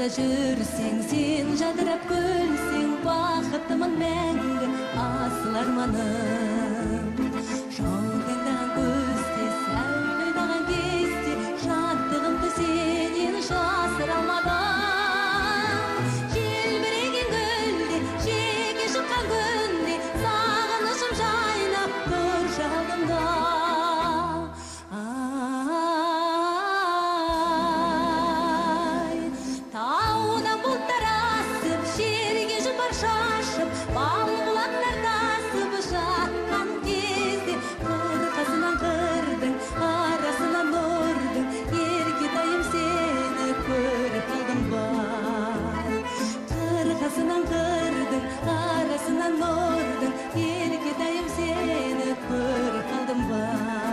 Жанымда жүрсең, сен жадырап күлсең, бақыттымын мәңгі асыл арманым. Жолдаған көзде, сәуледаған кезде, жаттығымды сенен жасыра алмадым. Желбіреген гүлде, жеке шыққан күнде, сағынышым жайнап тұр жалында. Таудан бұлттар асып, жерге жұпар шашып, бал бұлақтар тасып жатқан кезде, қырқасынан қырдың, арасынан нұрдың, еркетайым сені көріп қалдым ба. Қырқасынан қырдың, арасынан нұрдың, еркетайым сені көріп қалдым ба.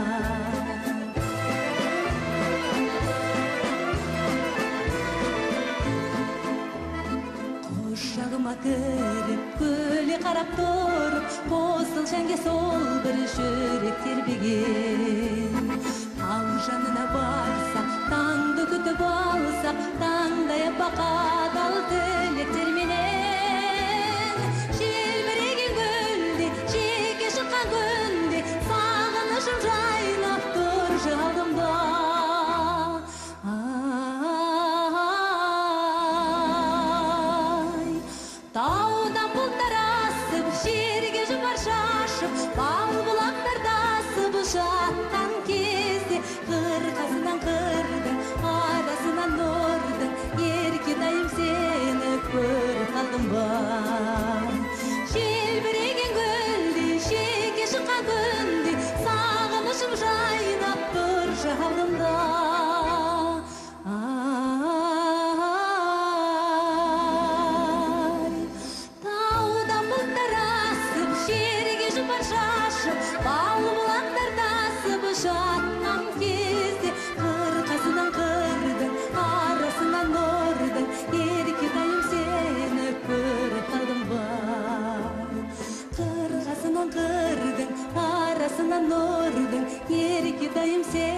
Құшағыма кіріп, көле қарап тұрып, қосыл жәнге сол бір жүрек тербеген. Тау жанына барсақ, таңды күтіп алсақ, таңдай бақадал тілектерменен. Желбіреген гүлде, жеке шыққан күнде, сағынышым жайнап тұр жалында. Таудан бұлттар асып, жерге жұпар шашып, бал бұлақтар тасып жатқан кезде, қырқасынан қырдың, арасынан нұрдың, еркетайым сені көріп қалдым ба. Желбіреген гүлде, жеке шыққан күнде, сағынышым жайнап тұр жалында. Бал бұлақтар тасып жатқан кезде, қырқасынан қырдың, арасынан нұрдың, еркетайым сені көріп қалдым ба. Қырқасынан қырдың, арасынан нұрдың, еркетайым сені